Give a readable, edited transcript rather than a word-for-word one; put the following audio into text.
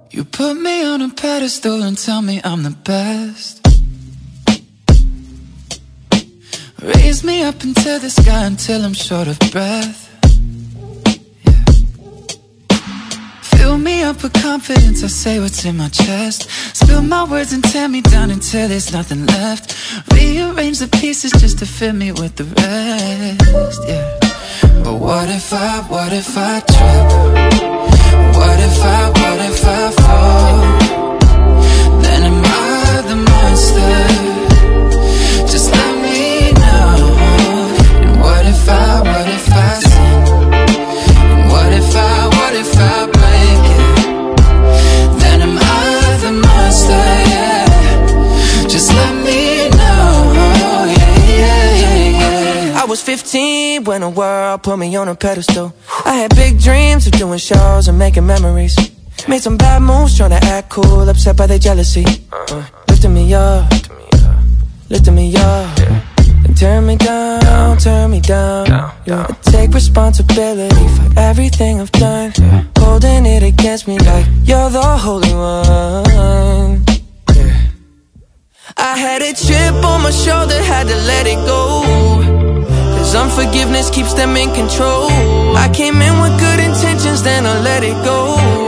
You put me on a pedestal and tell me I'm the best. Raise me up into the sky until I'm short of breath. Yeah. Fill me up with confidence, I say what's in my chest. Spill my words and tear me down until there's nothing left. Rearrange the pieces just to fit me with the rest. Yeah. But what if I trip? What if I fall? Then am I the monster? Just let me know. And what if I sin? And what if I break it? Then am I the monster? Yeah. Just let me know. Yeah. I was 15 when the world put me on a pedestal. I had big dreams of doing shows and making memories. Made some bad moves trying to act cool, upset by their jealousy. Lifting me up, lifting me up, and turn me down, turn me down. I take responsibility for everything I've done, holding it against me like you're the holy one. I had a chip on my shoulder, had to let it go. Unforgiveness keeps them in control. I came in with good intentions, then I let it go.